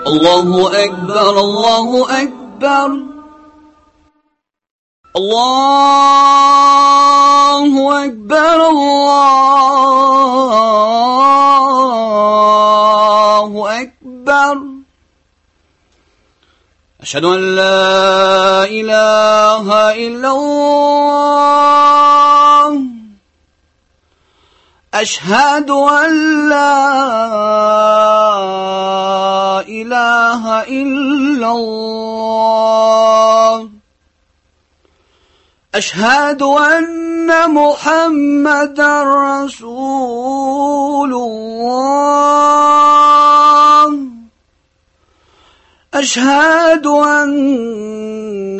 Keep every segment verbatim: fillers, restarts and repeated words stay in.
الله أكبر الله أكبر الله أكبر الله أكبر أشهد أن لا إله إلا الله أشهد أن لا إله إلا الله أشهد أن محمدا رسول الله أشهد أن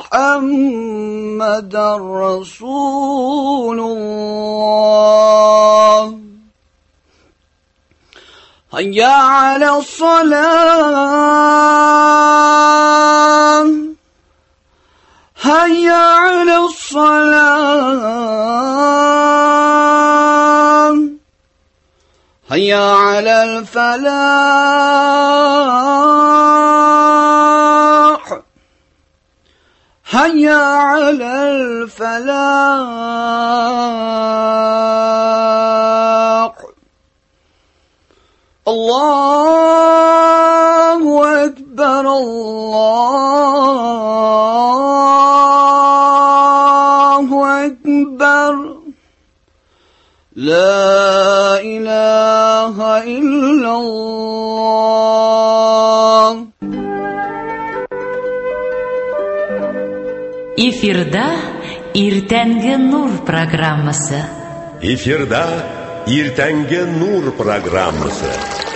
محمدا رسول الله هيا على الصلاة هيا على الصلاة هيا على الفلاح هيا على الفلاح الله أكبر الله أكبر لا إله إلا الله. Эфирда Иртәнге нур программасы. Эфирда Иртәнге нур программасы.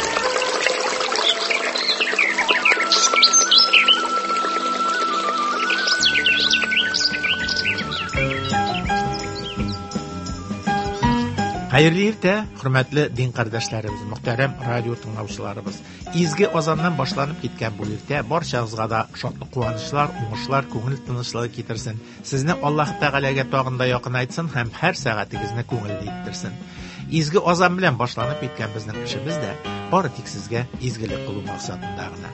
Hayırlı irtə, hürmetli din qardaşlarımız, muhterem radyo tınlavçılarımız. İzgi azandan başlanıp gitken bu irtə barşağızğa da şotlu quvonishlar, uğuşlar, ko'ngil tinchlig'i getirsin. Sizni Alloh Taolaga tog'inda yaqin aytsin, ham har soatingizni ko'ngilli ettirsin. İzgi azan bilan boshlanib ketgan bizning ishimiz de bari tik sizga izgilik qilib maqsadidagina.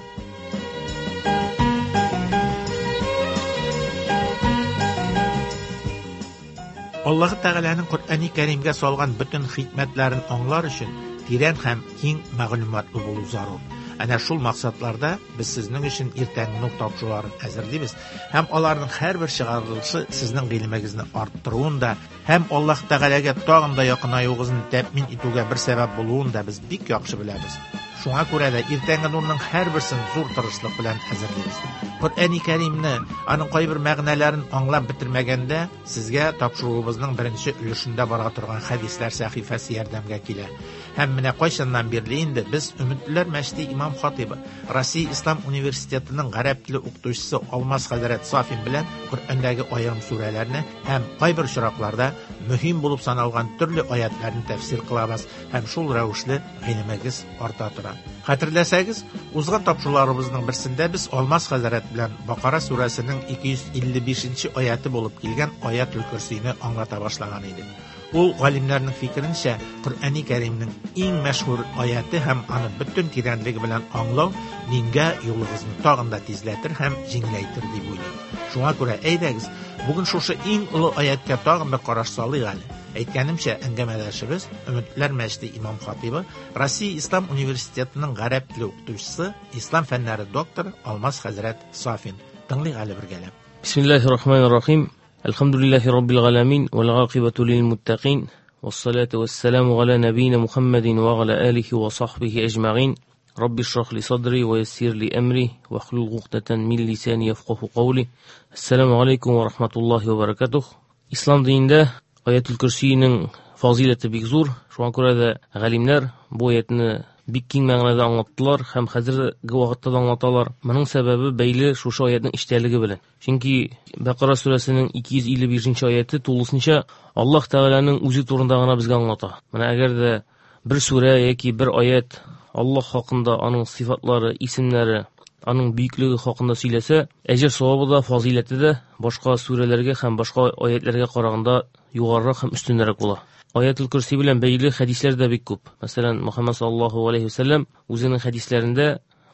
Allah Teala'nın Kur'an-ı Kerim'ge solgan bütün hikmetlerin anlar için diren hem keng ma'lumotli bo'lish zarur. Ana şul maqsadlarda biz sizning için ertangi nur topshiriqlarini hazırlaymiz. Hem onlarning har bir chiqarilishi sizning ilmingizni orttiruvunda, hem Allah Teala'ga tog'inda yaqinayuğuzni ta'min etuvga bir sabab bo'luvunda biz bek yaxshi bilamiz. Şuna göre de ertangi nurning har birisini zo'r tirishlik bilan hazırlaymiz. Kur'an-ı Kerimni aning qo'y bir ma'nolarini anglab bitirmaganda sizga topshirig'imizning birinchi ulushida bora turgan hadislar sahifasi yordamga keladi. Hammina qo'ysandan berlaydi biz Umidlar Mashdi Imom Xatibi Rossiya Islom universitetining g'arab tili o'qituvchisi Almas Hazrat Sofin bilan Qur'ondagi ayrim suralarni ham qo'y bir shiroqlarda muhim bo'lib sanalgan turli oyatlarni tafsir qilamiz. Ham shul ravishli ilmingiz orta turadi. Xatirlasangiz, uzgan topshiriqlarimizning birisida biz Almas Hazrat bilan Baqara surasining ikki yuz ellik beshinchi oyati bo'lib kelgan Oyatul Kursiyni anglata boshlagan edi. U g'olimlarning fikrincha Qur'oni Karimning eng mashhur oyati ham ani butun teranligi bilan anglov menga yo'lingizni tog'inda tezlatir ham jinglaytir deb o'ylaydi. Shunga ko'ra aydagiz, bugun shusha eng ulug' oyatga tog'inda qarash solaylik. Aytganimcha, angamadashimiz Umidlar Mashdi Imom Xatibi Rossiya Islom universitetining g'arab tili o'qituvchisi, islom fanlari doktori Almas Hazrat Sofin. Tinglaylik birgalab. Bismillahirrohmanirrohim. Alhamdulillahi robbil alamin wal aqibatu lil muttaqin was-salatu was-salamu ala nabiyyina Muhammadin wa ala alihi wa sahbihi ajma'in. Rabbi shrah li sadri wa yassir li amri wa hlul 'uqdatan min lisani yafqahu qawli. Assalomu alaykum va rahmatullohi va barakatuh. Islom dinida Oyatul Kursiyning fazilati bek zo'r. Shunga ko'ra da g'alimlar bu oyatni bek keng ma'noda anlattılar, ham hozirgi vaqtda anlatalar. Buning sababi bayli shu oyatning ishtaligi bilan. Chunki Baqara surasining ikki yuz ellik beshinchi oyati to'lisincha Alloh taolaning o'zi to'g'risida bizga anlatadi. Mana agarda bir sura yoki bir oyat Alloh haqida, uning sifatlari, ismlari, uning buyukligi haqida so'ylasa, ajr savobida, fazilatida boshqa suralarga ham boshqa oyatlarga qaraganda yuqoriroq ham ustunroq bo'ladi. Oyatul Kursi bilan bayli hadislarda bek ko'p. Masalan, Muhammad sallallohu alayhi vasallam o'zining hadislarida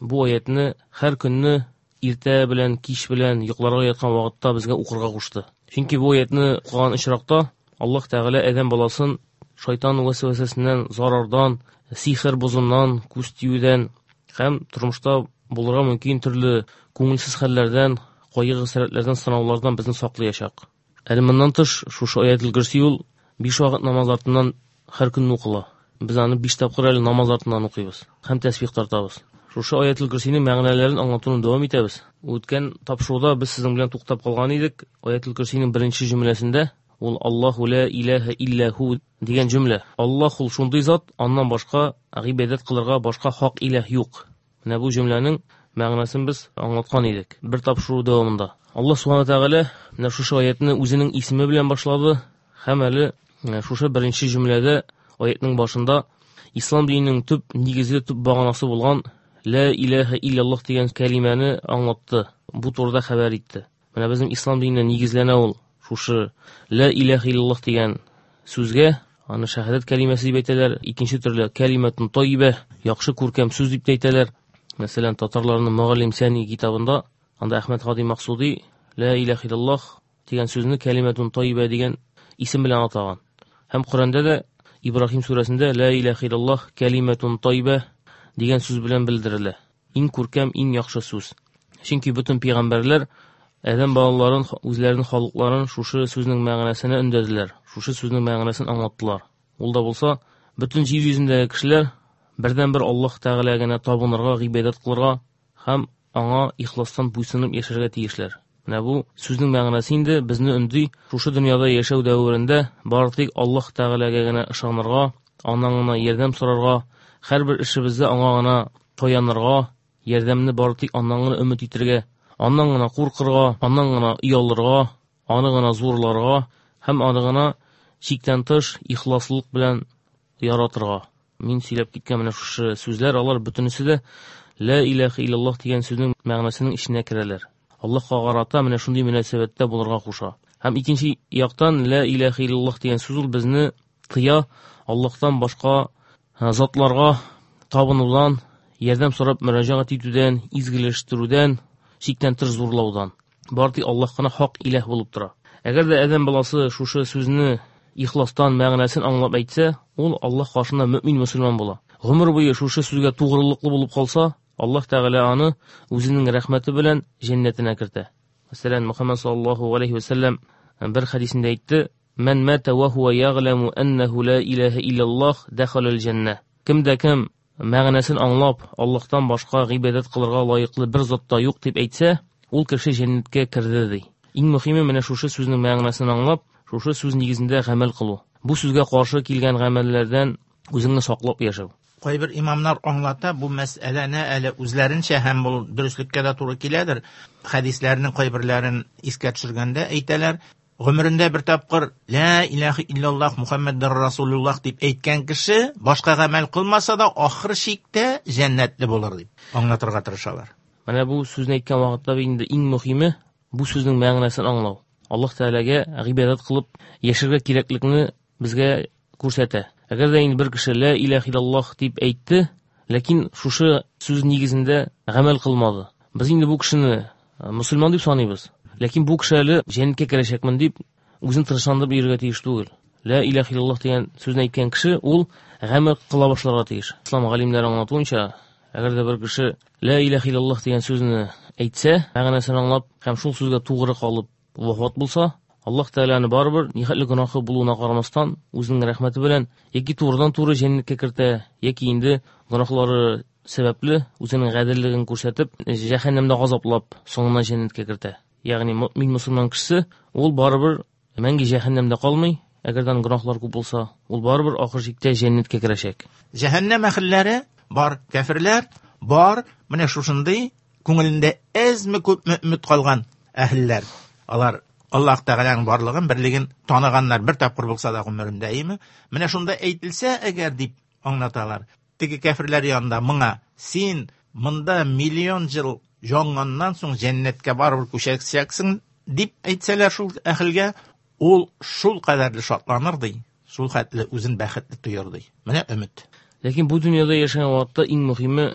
бу аятны һәр көнне иртә белән, кич белән, йокларга яткан вакытта безгә укырга кушты. Чөнки бу аятны укыган очракта Аллаһ Тәгалә адәм баласын шайтан вәсвәсәсеннән, зарардан, сихер бозуннан, күз тиюдән һәм тормышта булырга мөмкин төрле күңелсез хәлләрдән, кайгы-хәсрәтләрдән, сынаулардан безне саклаячак. Әле моннан тыш, шушы аятыл Курси ул биш вакыт намаз артыннан һәр көн укыла. Без аны биш тапкыр әле намаз артыннан укыйбыз һәм тәсбих тартабыз. Шушы аятыл Курсиның мәгънәләрен аңлатуны дәвам итәбез. Үткән тапшыруда без сезнең белән туктап калган идек. Аятыл Курсиның беренче җөмләсендә ул Аллаһу ла илаһа илля ху дигән җөмлә. Аллаһ ул шундый зат, аннан башка гыйбадәт кылырга башка хак илаһ юк. Менә бу җөмләнең мәгънәсен без аңлаткан идек бер тапшыру дәвамында. Аллаһ Субхану Тәгалә менә шушы аятны үзенең исеме белән башлады һәм әле шушы беренче җөмләдә аятның башында ислам диненең төп нигезе, төп баганасы булган ла илаһа илляллаһ дигән кәлимәне аңлатты. Бу турыда хәбәр итте. Менә безнең ислам диненә нигезләнә ул шушы ла илаһа илляллаһ дигән сүзгә. Аны шәһадәт кәлимәсе дип әйтәләр, икенче төрле кәлимәтун таййиба, яхшы күркәм сүз дип әйтәләр. Мәсәлән, татарларның Мөгаллим Сәни китабында анда Әхмәд Хади Максуди ла илаһа илляллаһ дигән сүзне кәлимәтун таййиба дигән исем белән атаган. Һәм Коръәндә дә Ибраһим сүрәсендә ла илаһа илляллаһ кәлимәтун таййиба дигән сүз белән белдерелә. Иң күркәм, иң яхшы сүз. Чөнки бөтен пәйгамбәрләр Адәм балаларын, үзләренең халыкларын шушы сүзнең мәгънәсенә өндәделәр. Шушы сүзнең мәгънәсен аңлаттылар. Ул да булса, бөтен җир йөзендәге кешеләр бердән-бер Аллаһ Тәгаләгә генә табынырга, гыйбадәт кылырга һәм аңа ихластан буйсынып яшәргә тиешләр. Менә бу сүзнең мәгънәсе инде безне өнди шушы дөньяда яшәү дәврендә бары тик Аллаһ Тәгаләгә генә ышанырга, аннан гына ярдәм сорарга, һәрбер эшебездә аңа гына таянырга, ярдәмне бары тик аннан гына өмет итәргә, аннан гына куркырга, аннан гына уялырга, аны гына зурларга һәм аны гына чиктән тыш ихласлык белән яратырга. Мин сөйләп киткән менә шушы сүзләр, алар бөтенесе дә ла илаһа илляллаһ дигән сүзнең мәгънәсенең иченә керәләр. Аллаһка карата менә шундый мөнәсәбәттә булырга куша. Һәм икенче яктан ла илаһа илляллаһ дигән сүз ул безне тыя Аллаһтан башка затларга табынудан, ярдәм сорап мөрәҗәгать итүдән, изгелештирүдән, чиктән тыш зурлаудан. Бары тик Аллаһ кына хак илаһ булып тора. Әгәр дә адәм баласы шушы сүзне ихластан мәгънәсен аңлап әйтсә, ул Аллаһ каршында мөмин мөселман була. Гомер буе шушы сүзгә тугрылыклы булып калса, Аллаһ Тәгалә аны үзенең рәхмәте белән җәннәтенә кертә. Мәсәлән, Мөхәммәд саллаллаһу алейһи ва сәллям бер хәдисендә әйтте: "Мен мата ва хуа яғламу аннаху ла илаһа илляллаһ дахалал җанна." Кем дә кем мәгънәсен аңлап, Аллаһтан башка гыйбадәт кылырга лаеклы бер зат та юк дип әйтсә, ул кеше җәннәткә керде ди. Иң мөһиме менә шушы сүзнең мәгънәсен аңлап, шушы сүз нигезендә гамәл кылу. Бу сүзгә каршы килгән гамәлләрдән үзеңне саклап яшәү. Кайбер имамнар аңлата бу мәсьәләне әле үзләренчә һәм бу дөреслеккә дә туры киләдер. Хәдисләрнең кайберләрен искә төшергәндә әйтәләр, гомерендә бер тапкыр ла илаһа илляллаһ Мухаммадур Расулуллаһ дип әйткән кеше башка гамәл кылмаса да ахыр чиктә җәннәтле булыр дип аңлатырга тырышалар. Менә бу сүзне әйткән вакытта инде иң мөһиме бу сүзнең мәгънәсен аңлау. Аллаһ Тәгаләгә гыйбадәт кылып яшәргә кирәклекне безгә күрсәтә. Әгәр дә инде бер кеше ла илаһа илляллаһ дип әйтте, ләкин шушы сүз нигезендә гамәл кылмады. Без инде бу кешене мөселман дип саныйбыз. Ләкин бу кеше әле җәннәткә керәчәкмен дип үзен тырышандырып йөрергә тиеш түгел. Ла илаһа илляллаһ дигән сүзне әйткән кеше ул гамәл кыла башларга тиеш. Ислам галимнәре аңлатуынча, әгәр дә бер кеше ла илаһа илляллаһ дигән сүзне әйтсә, мәгънәсен аңлап һәм шул сүзгә тугры калып вафат булса, Аллаһ Тәгаләне барыбер нихәтле гынахы булуына карамастан үзенең рәхмәте белән яки турыдан-туры җәннәткә кертә, яки инде гынахлары сәбәпле үзенең гаделлеген күрсәтеп, җәһәннәмдә газаплап, соңыннан җәннәткә кертә. Ягъни мин мөселман кеше, ул барыбер мәңге җәһәннәмдә калмый, әгәр дә гынахлар күп булса, ул барыбер ахыр чиктә җәннәткә керәчәк. Җәһәннәм әһелләре бар, кафирләр бар, менә шушындый күңелендә әзме күпме өмет калган әһелләр. Алар Аллаһ Тәгаләнең барлыгын, берлеген таныганнар бер тапкыр булса да гомерендә, име? Менә шунда әйтелсә, әгәр дип аңлаталар. Теге кафирләр янында моңа, син монда миллион ел җанганнан соң җәннәткә барып күчәксәксең дип әйтсәләр шул әһелгә, ул шул кадәрле шатланыр ди, шул хәтле үзен бәхетле тоер ди. Менә өмет. Ләкин бу дөньяда яшәгән вакытта иң мөһиме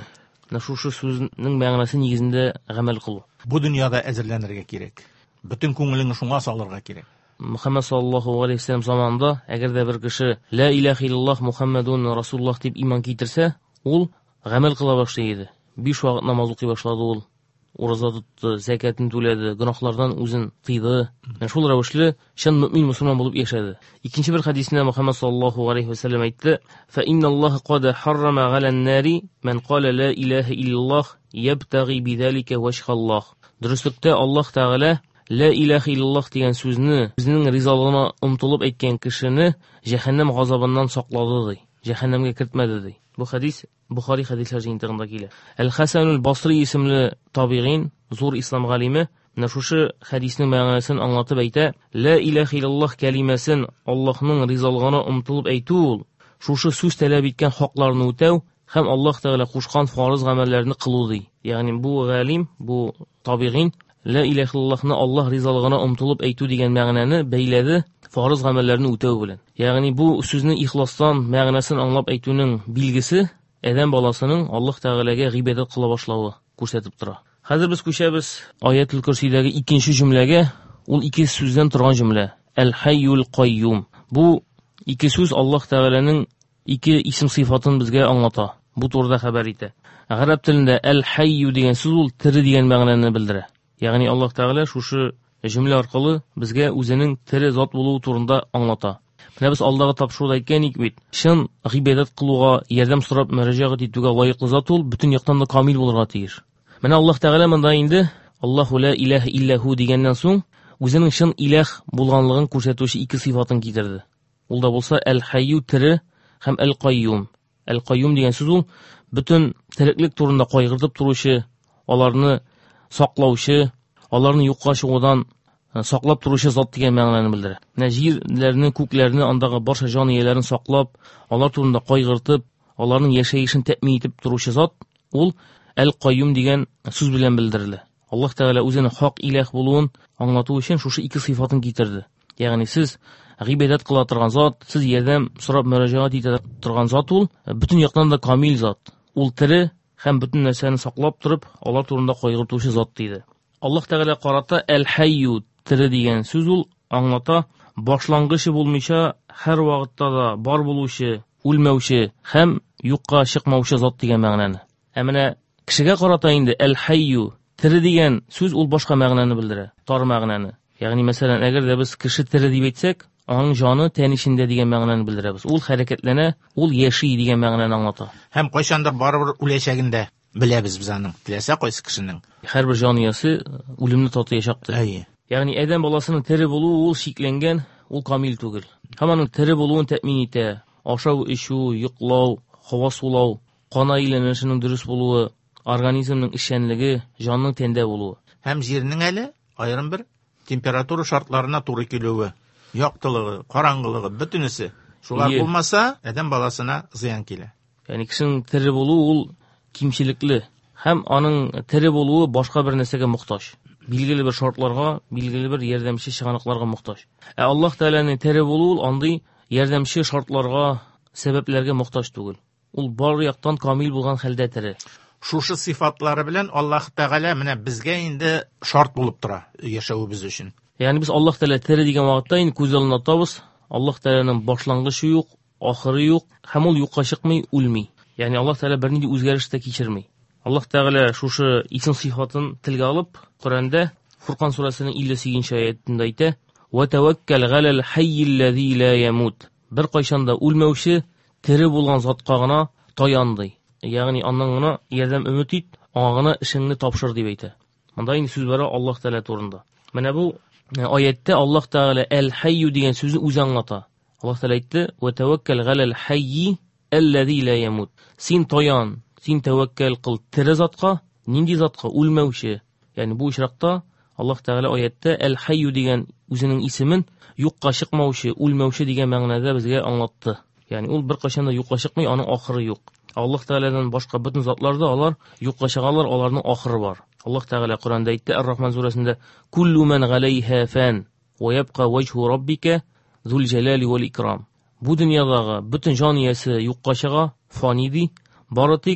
Менә шушы сүзнең мәгънәсе нигезендә гамәл кылу. Бу дөньяда әзерләнергә кирәк. Бөтен күңелеңне шуңа салырга кирәк. Мөхәммәд саллаллаһу алейхи вәсәлләм заманында әгәр дә бер кеше ла илаха илляллаһ Мухаммадун расулуллаһ дип иман китерсә, ул гамәл кыла башлый иде. Биш вакыт намаз укый башлады ул. Ураза тутты, зәкатын түләде, гөнаһлардан үзен тыйды. Менә шул рәвешле чын мөмин мусульман булып яшәде. Икенче бер хадисендә Мөхәммәд саллаллаһу алейхи вәсәлләм әйтте: "Фа инналлаһа кад харрама галан-нари ман кала ла илаха илляллаһ ябтагhi бидалика вajхаллаһ." Дөреслектә Аллаһ Тәгалә ла илаха илляллаһ дигән сүзне үзенең ризалыгына омтылып әйткән кешене җәһәннәм газабыннан саклады ди. Җәһәннәмгә кертмәде ди. Бу хадис Бухари хадисләр җыентыгында килә. Әл-Хасан аль-Басри исемле табигин, зур ислам галиме, менә шушы хадисның мәгънәсен аңлатып әйтә: "Ла илаха илляллаһ кәлимәсен Аллаһның ризалыгына омтылып әйтү ул, шушы сүз таләп иткән хакларны үтәү һәм Аллаһ Тәгалә кушкан фарыз гамәлләрне кылу" ди. Ягъни бу галим, бу табигин ла илаха илляллаһны Аллаһ ризалыгына омтылып әйтү дигән мәгънәне бәйләде фарыз гамәлләрне үтәү белән. Ягъни бу сүзне ихластан мәгънәсен аңлап әйтүнең билгесе Әдәм баласының Аллаһ Тәгаләгә гыйбадәт кыла башлавы күрсәтеп тора. Хәзер без күчәбез Аятул Курсидәге икенче җөмләгә. Ул ике сүздән торган җөмлә. Әл-Хайюл Кайюм. Бу ике сүз Аллаһ Тәгаләнең ике исем сыйфатын безгә аңлата. Бу турыда хәбәр итә. Гарәп телендә Әл-Хайю дигән сүз ул тере дигән мәгънәне белдерә. Ягъни Аллаһ Тәгалә шушы җөмлә аркылы безгә үзенең тере зат булуы турында аңлата. Менә без алдагы тапшыруда әйткән идек бит, чын гыйбадәт кылуга, ярдәм сорап мөрәҗәгать итүгә лаеклы зат ул бөтен яктан да камил булырга тиеш. Менә Аллаһ Тәгалә монда инде Аллаһу ла илаха иллаһу дигәннән соң үзенең чын илаһ булганлыгын күрсәтүче ике сыйфатын китерде. Ул да булса Әл-Хайю тере һәм Әл-Кайюм. Әл-Кайюм дигән сүз ул бөтен тереклек турында кайгыртып туручы, аларны саклаучы, аларны юкка чыгудан саклап туручы зат дигән мәгънәне белдерә. Менә җирләрне, күкләрне, андагы барча җан ияләрен саклап, алар турында кайгыртып, аларның яшәешен тәэмин итеп туручы зат, ул Әл-Кайюм дигән сүз белән белдерелә. Аллаһ Тәгалә үзенең хак илаһ булуын аңлату өчен шушы ике сыйфатын китерде. Ягъни сез гыйбадәт кыла торган зат, сез ярдәм сорап мөрәҗәгать итә торган зат ул бөтен яктан да камил зат. Ул тере һәм бөтен нәрсәне саклап турып, алар турында кайгыртучы зат диде. Аллаһ Тәгалә карата Әл-Хайю тере дигән сүз ул аңлата башлангычы булмыйча һәр вакытта да бар булучы, үлмәүче һәм юкка чыкмаучы зат дигән мәгънәне. Ә менә кешегә карата инде Әл-Хайю тере дигән сүз ул башка мәгънәне белдерә, тар мәгънәне. Ягъни мәсәлән, әгәр дә без кеше тере дип әйтсәк, аның җаны тән ичендә дигән мәгънәне белдерәбез. Ул хәрәкәтләнә, ул яши дигән мәгънәне аңлата. Һәм кайчандыр барыбер үләчәгендә беләбез без аның. Теләсә кайсы кешенең. Һәрбер җан иясе үлемне татыячактыр. Әйе. Ягъни Әдәм баласының тере булуы ул шикләнгән, ул камил түгел. Һәм аның тере булуын тәэмин итә. Ашау, эчү, йоклау, һава сулау, кан әйләнешенең дөрес булуы, организмның эшчәнлеге, җанның тәндә булуы. Һәм җирнең әле аерым бер температура шартларына туры килүе, яктылыгы, караңгылыгы, бөтенесе. Шулар Ие. булмаса, Әдәм баласына зыян килә. Ягъни кешенең тере булуы ул кимчелекле һәм аның тере булуы башка бер нәрсәгә мохтаҗ. Билгеле бер шартларга, билгеле бер ярдәмче чыганакларга мохтаҗ. Ә Аллаһ Тәгаләнең тере булуы ул андый ярдәмче шартларга, сәбәпләргә мохтаҗ түгел. Ул бар яктан камил булган хәлдә тере. Шушы сыйфатлары белән Аллаһ Тәгалә менә безгә инде шарт булып тора яшәүебез өчен. Ягъни без Аллаһ Тәгалә тере дигән вакытта инде күз алдына табыз, Аллаһ Тәгаләнең башлангычы юк, ахыры юк, һәм ул юкка чыкмый, үлми. Ягъни Аллаһ Тәгалә бернинди үзгәреш тә кичерми. Аллаһ Тәгалә шушы исем сыйфатын телгә алып, Коръәндә Фуркан сүрәсенең илле сигезенче аятында әйтә: "Ва таваккал галал хаййиллази ла ямут." Бер кайчан да үлмәүче, тере булган затка гына таянды. Ягъни аннан гына ярдәм өмет ит, аңа гына эшеңне тапшыр дип әйтә. Монда инде сүз бара Аллаһ Тәгалә турында. Менә бу аятта Аллаһ Тәгалә Әл-Хайю дигән сүзне үзе аңлата. Аллаһ Тәгалә әйтте: "Ва таваккал галал хаййи аллази ла ямут." Син таян, син тәвәккәл кыл тере затка, нинди затка? Үлмәүче. Ягъни бу очракта Аллаһ Тәгалә аятта Әл-Хайю дигән үзенең исемен юкка чыкмаучы, үлмәүче дигән мәгънәдә безгә аңлатты. Ягъни ул бер кайчан да юкка чыкмый, аның ахыры юк. Аллаһ Тәгаләдән башка бөтен затларда алар юкка чыгалар, аларның ахыры бар. Аллаһ Тәгалә Коръәндә әйтте, Ар-Рахман сүрәсендә: "Куллу ман галайха фан, ва ябқа вajhu раббика зул җалали вал икрам." Бу дөньядагы бөтен җан иясе юкка чыга, фани ди, бары тик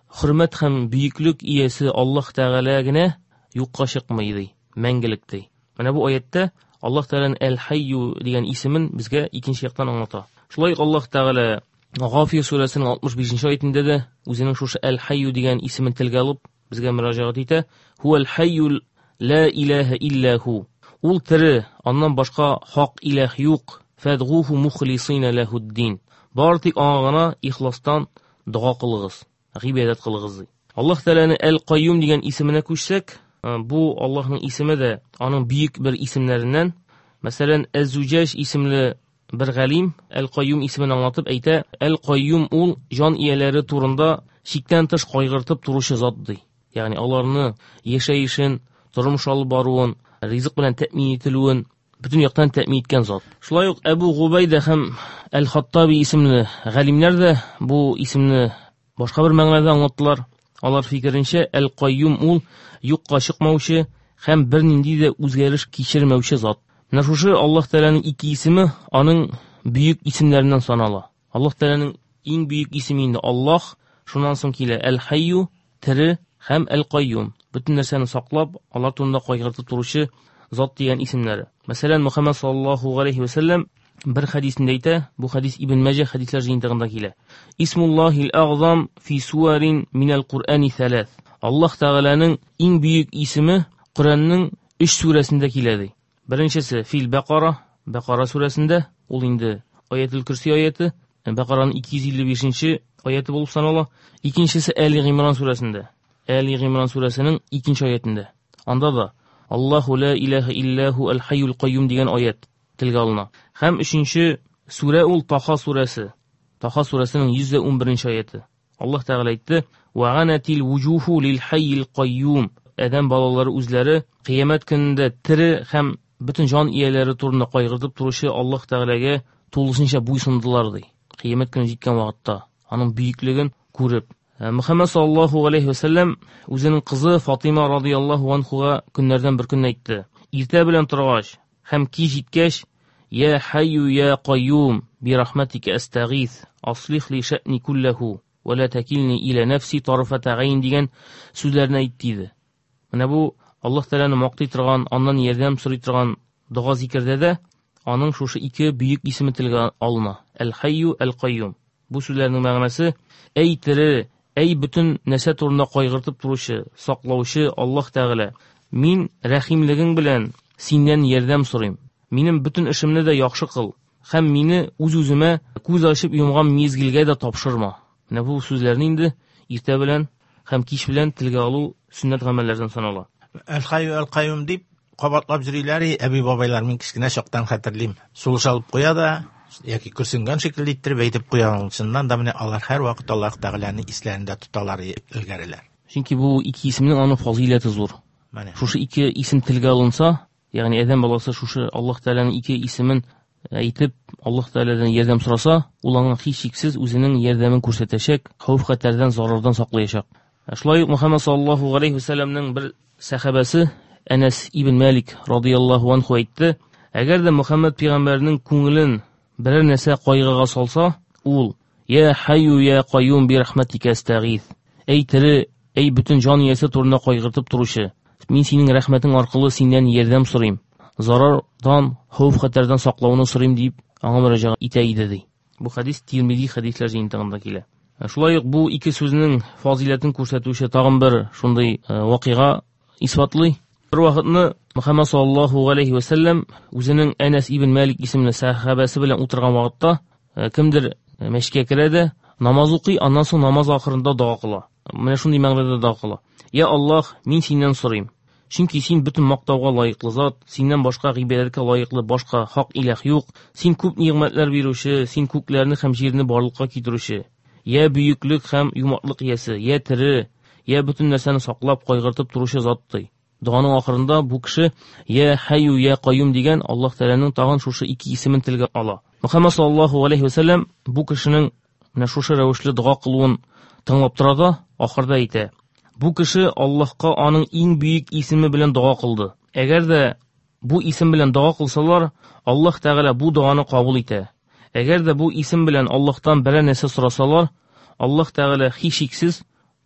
hurmat ham buyukluk iyasi Alloh Taala gina yo'qqa chiqmaydi, мәңгелекдей. Mana bu oyatda Alloh Taolaning Al-Hayyu degan ismin bizga ikkinchi yoqdan anglata. Shulay Alloh Taala G'ofir surasining oltmish beshinchi oyatida da o'zining shu Al-Hayyu degan ismini tilga olib bizga murojaat etdi. Huval hayyul la ilaha illa hu. Ул tiri, ondan boshqa haq ilah yo'q. Fadghuhu mukhlisina lahuddin. Bartik ong'ana ixlosdan duo qiling'iz, ibodat qiling'iz. Alloh Taolaning Al-Qayyum degan ismini ko'rsak, bu Allohning ismida, onun buyuk bir ismlaridan. Masalan, Az-Zujaj ismli bir g'alim Al-Qayyum ismini anlatib ayta, Al-Qayyum ul jon iyalari turunda shikdan tish qo'yg'irtib turishi zotdir. Ya'ni ularni yashayishin, turmush olib boruun, rizq bilan ta'min etiluvin butun yoqdan ta'min etgan zot. Shulay uq Abu G'ubayda ham Al-Xattabi ismli g'alimlar da bu ismni boshqa bir ma'noda anlatdilar. Ular fikrincha Al-Qayyum ul yo'qqa chiqmovchi ham bir nindi de o'zgarish kechirmovchi zot. Mana shu Alloh Taolaning ikki ismi onun buyuk ismlaridan sanala. Alloh Taolaning eng buyuk ismi indi Alloh, shundan so'ng kela Al-Hayyu, tiri ham Al-Qayyum. Butun narsani saqlab, Alloh turida qo'yg'irtib turuvchi zot degan ismlari. Masalan, Muhammad sallallohu alayhi va sallam bir hadisida ayta, bu hadis Ibn Majah hadislar jiyintig'ida kela. Ismullohil a'zam fi suwarin minal Qur'ani thalath. Alloh Taolaning eng buyuk ismi Qur'onning uch surasida keladi. Birinchisi Fil Baqara, Baqara surasida, ul endi Oyatul Kursi oyati, Baqaraning ikki yuz ellik beshinchi oyati bo'lib sanaladi. Ikkinchisi Ali Imron surasida. Ali Imron surasining ikkinchi oyatida. Unda da Allohu la ilaha illahu al-hayyul qayyum degan oyat tilga olinadi. Ham uchinchi sura ul Taha surasi. Taha surasining yuz o'n birinchi oyati. Alloh Taala aytdi: "Va anatil wujuhu lil hayyil qayyum." Adam bolalari o'zlari qiyomat kunida tiri ham butun jon iyalari turida qo'yg'irtib turishi Alloh Taolaga to'lisincha bo'ysundilar deydi. Qiyomat kuni yetgan vaqtda uning buyukligini ko'rib, Muhammad sallallohu alayhi va sallam o'zining qizi Fatima radhiyallohu anhuga kunlardan bir kun aytdi. Erta bilan turg'ach, ham kech yetgach, ya hayyu ya qayyum bi rahmatika astaghith, aslih li sha'ni kullahu va la takilni ila nafsi tarfata ayn degan so'zlarni aytdi. Mana bu Alloh Taolani maqtay turgan, ondan yordam so'ray turgan duo zikrida onun shu ikki buyuk ismi tilga olma. Al-Hayyu Al-Qayyum. Bu so'zlarning ma'nosi ey tiri, ey butun narsa turida qo'yg'irtib turuvchi, saqlovchi Alloh Taolo, men rahimliging bilan sendan yordam so'rayman. Mening butun ishimni da yaxshi qil. Ham meni o'z-o'zima ko'z ochib yumgan mezgilga da topshirma. Mana bu so'zlarni endi erta bilan ham kech bilan tilga olu sunnat amallardan sanaladi. Al-Hayyu Al-Qayyum deb qabatlab juriylari abi bobaylar men kichkina shoqdan xatirlim. Sulush olib qo'yadi yoki kursingan shaklda ittirib aytib qo'ygan. Shundan da meni Alloh har vaqt Alloh Taolaning islarida tutalar ilgarilar. Chunki bu ikki ismning aniq fazilati zo'r. Mana shu ikki ism tilga olinsa, ya'ni adam bolasi shu Alloh Taolaning ikki ismin aytib Alloh Taoladan yordam so'rasa, ularga hech cheksiz o'zining yordamini ko'rsatacak, xavf-xatardan, zarardan saqlayacak. Shulay Muhammad sallallohu alayhi va sallamning bir sahabasi Anas ibn Malik radhiyallohu anhu aytdi: agarda Muhammad payg'ambarning ko'nglin biror narsa qo'yg'iga solsa, ul ya hayyu ya qayyum bi rahmatika astaghith. Ey tiri, ey butun jon iyasi turida qo'yg'irtib turuvchi, men sening rahmating orqali sendan yordam so'rayman. Zarardan, xavf-xatardan saqlovni so'rayman deb anga murojaat etaydi dedi. Bu hadis Tirmizi hadislar jiyintig'ida keladi. Shulay bu ikki so'zning fazilatini ko'rsatuvchi tag'in bir shunday voqea isbotli. Bir vaqtni Muhammad sallallohu alayhi va sallam o'zining Anas ibn Malik ismli sahabasi bilan o'tirgan vaqtda kimdir mashga kiradi, namoz o'qiy, ondan so'ng namoz oxirida duo qiladi. Mana shunday ma'noda duo qiladi: "Ya Alloh, men sendan so'rayman. Chunki sen butun maqtovga loyiqli zot, sendan boshqa ibodatga loyiqli boshqa haq iloh yo'q. Sen ko'p ne'matlar beruvchi, sen ko'klarni ham yerni borliqqa keltiruvchi. Ya buyuklik ham yumoqlik egasi, ya tiri, ya butun narsani saqlab qo'yg'irtib turuvchi zotdir." Duoning oxirida bu kishi ya hayyu ya qayyum degan Alloh Taolaning tag'in shu ikki ismini tilga oladi. Muhammad sallallohu alayhi va sallam bu kishining mana shu ravishli duo qiluvini tinglab turadi, oxirida aytadi: bu kishi Allohga uning eng buyuk ismi bilan duo qildi. Agarda bu ism bilan duo qilsalar, Alloh Taolo bu duoni qabul etadi. Agarda bu ism bilan Allohdan biror narsa so'rasalar, Alloh Taolo hech cheksiz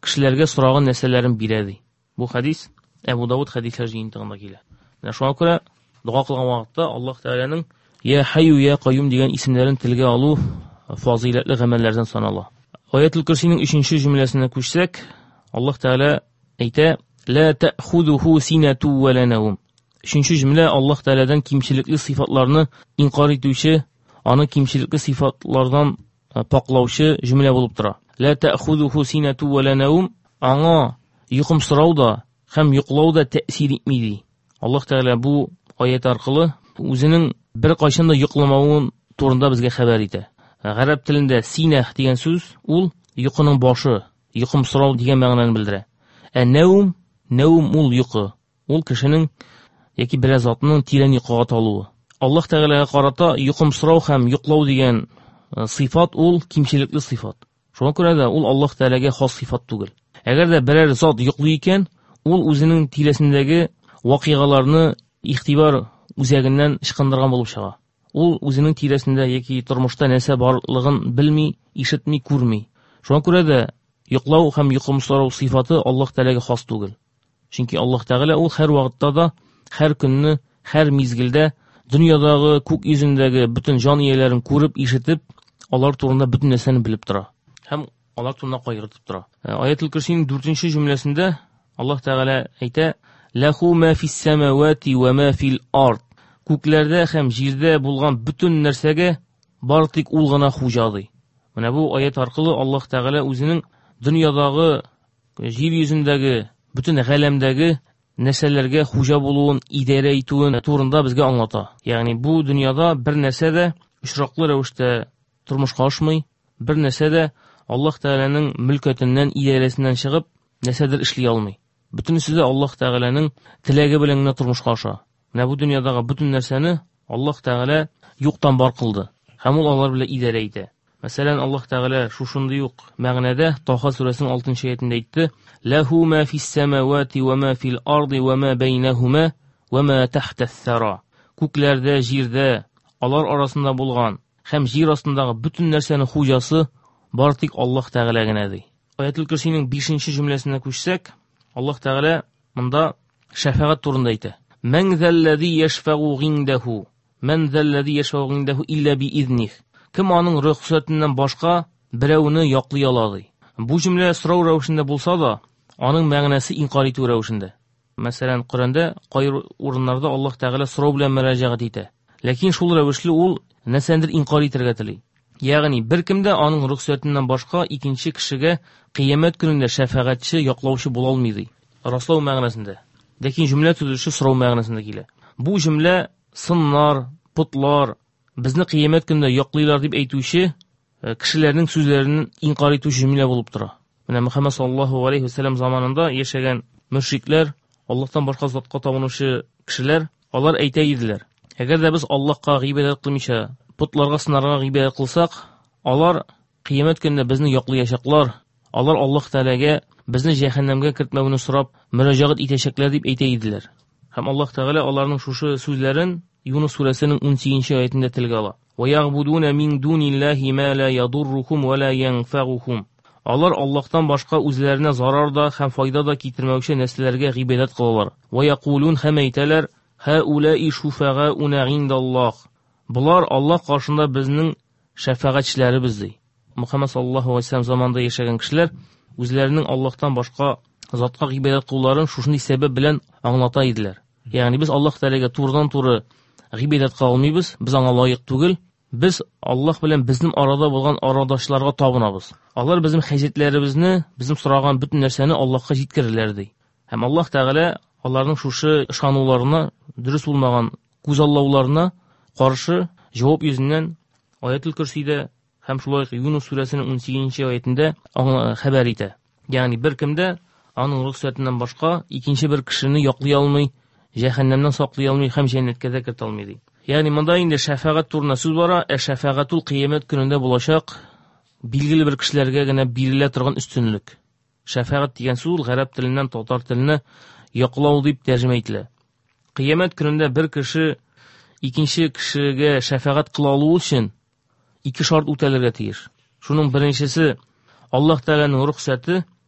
кешеләргә сораган нәрсәләрен бирә ди. Бу хадис Әбу Дауд хәдисләр җыентыгында килә. Менә шуңа күрә дуа кылган вакытта Аллаһ Тәгаләнең Я Хайю Я Кайюм дигән исемнәрен телгә алу фазилатлы гамәлләрдән санала. Аятул Курсиның өченче җөмләсенә күчсәк, Аллаһ Тәгалә әйтә: "Ла таъхудуху синату ва ла наум." Өченче җөмлә Аллаһ Тәгаләдән кимчелекле сыйфатларны инкар итүче, аны кимчелекле сыйфатлардан паклаучы җөмлә булып тора. Ла таъхудуху синату ва ла наум, аңа йокымсырау да һәм йоклау да тәэсир итми ди. Аллаһ Тәгалә бу аят аркылы үзенең бер кайчан да йокламавын турында безгә хәбәр итә. Гарәп телендә синах дигән сүз ул йокының башы, йокымсырау дигән мәгънәне белдерә. Ә наум, наум ул йокы. Ул кешенең яки бераз атның тирән йокыга талуы. Аллаһ Тәгаләгә карата йокымсырау һәм йоклау дигән сыйфат ул кимчелекле сыйфат. Шуңа күрә дә ул Аллаһ Тәгаләгә хас сыйфат түгел. Әгәр дә берәр зат йоклый икән, ул үзенең тирәсендәге вакыйгаларны игътибар үзәгеннән ычкындырган булып чыга. Ул үзенең тирәсендә яки тормышта нәрсә барлыгын белми, ишетми, күрми. Шуңа күрә дә йоклау һәм йокымсырау сыйфаты Аллаһ Тәгаләгә хас түгел. Чөнки Аллаһ Тәгалә ул һәр вакытта да, һәр көнне, һәр мизгелдә дөньядагы, күк йөзендәге бөтен җан ияләрен күреп, ишетеп, алар турында бөтен нәрсәне белеп тора. Һәм алар турында кайгыртып тора. Аятул Курсиның дүртенче җөмләсендә Аллаһ Тәгалә әйтә: "Лаху ма фис самавати ва ма фил ард." Күкләрдә һәм җирдә булган бөтен нәрсәгә бар тик ул гына хуҗа ди. Менә бу аят аркылы Аллаһ Тәгалә үзенең дөньядагы, җир йөзендәге, бөтен галәмдәге нәрсәләргә хуҗа булуын, идарә итүен турында безгә аңлата. Ягъни бу дөньяда бер нәрсә дә очраклы рәвештә тормышка ашмый, бер нәрсә дә Аллаһ Тәгаләнең мөлкәтеннән, идарәсеннән чыгып, нәрсәдер эшли алмый. Бөтенесе дә Аллаһ Тәгаләнең теләге белән генә тормышка аша. Менә бу дөньядагы бөтен нәрсәне Аллаһ Тәгалә юктан бар кылды. Һәм ул алар белән идарә итә. Мәсәлән, Аллаһ Тәгалә шушындый ук мәгънәдә Таха сүрәсенең алтынчы аятында әйтте: "Лаху ма фис самавати ва ма фил арди ва ма бәйнәһума ва ма тахта ас-сара." Күкләрдә, җирдә, алар арасында булган һәм җир астындагы бөтен нәрсәнең хуҗасы бар тик Аллаһ Тәгалә генә ди. Аятул Курсиның бишенче җөмләсенә күчсәк, Аллаһ Тәгалә монда шәфагать турында әйтә. "Мен заллази яшфагу гиндәһу, мен заллази яшфагу гиндәһу илля би изних." Кем аның рөхсәтеннән башка берәүне яклый ала ди. Бу җөмлә сорау рәвешендә булса да, аның мәгънәсе инкар итү рәвешендә. Мәсәлән, Коръәндә кайбер урыннарда Аллаһ Тәгалә сорау белән мөрәҗәгать итә. Ләкин шул рәвешле ул нәрсәдер инкар итәргә тели. Ягъни беркем дә аның рөхсәтеннән башка икенче кешегә кыямәт көнендә шәфагатьче, яклаучы була алмый ди. Раслау мәгънәсендә. Ләкин җөмлә төзелеше сорау мәгънәсендә килә. Бу җөмлә сыннар, путлар безне кыямәт көндә яклыйлар дип әйтүче кешеләрнең сүзләрен инкар итүче җөмлә булып тора. Менә Мөхәммәд саллаллаһу алейхи ва саллям заманында яшәгән мөшрикләр, Аллаһтан башка затка табынучы кешеләр, алар әйтә иделәр: "Әгәр дә без Аллаһка гыйбадәт кылмыйча, путларга сынарга гыйбадәт кылсак, алар кыямәт көндә безне яклыячаклар. Алар Аллаһ Тәгаләгә безне җәһәннәмгә кертмәүне сорап мөрәҗәгать итәчәкләр" дип әйтә иделәр. Һәм Аллаһ Тәгалә аларның шушы сүзләрен Юнус сүрәсенең унсигезенче аятында телгә ала. "Ва ягъбудуна мин дуниллаһи ма ла ядуррухум ва ла янфагухум." Алар Аллаһтан башка үзләренә зарар да һәм файда да китермәүче нәрсәләргә гыйбадәт кылалар. "Ва якулун хамайталар хаулаи шуфагауна индаллаһ." Булар Аллаһ каршында безнең шәфагатьчеләребез ди. Мөхәммәд саллаллаһу алейхи ва саллям заманында яшәгән кешеләр үзләренең Аллаһтан башка затка гыйбадәт кылуларын шушындый сәбәп белән аңлата иделәр. Ягъни без Аллаһ Тәгаләгә турыдан-туры гыйбадәт кылмыйбыз, без аңа лаек түгел. Без Аллаһ белән безнең арада булган арадашларга табынабыз. Алар безнең хаҗәтләребезне, безнең сораган бөтен нәрсәне Аллаһка җиткерерләр ди. Һәм Аллаһ Тәгалә аларның шушы ышануларына, дөрес булмаган күзаллауларына каршы җавап йөзеннән Аятул Курсида һәм шулай Юнус сүрәсенең унсигезенче аятында аңа хәбәр итә. Ягъни беркем дә аның рөхсәтеннән башка икенче бер кешене яклый алмый, җәһәннәмнән саклый алмый һәм җәннәткә дә кертә алмый ди. Ягъни монда инде шәфагать турында сүз бара, ә шәфагать ул кыямәт көнендә булачак билгеле бер кешеләргә генә бирелә торган өстенлек. Шәфагать дигән сүз гарәп теленнән татар теленә яклау дип тәрҗемә ителә. Кыямәт көнендә бер кеше икенче кешегә шәфагать кыла алу өчен ике шарт үтәлергә тиеш. Шуның беренчесе Аллаһ Тәгаләнең рөхсәте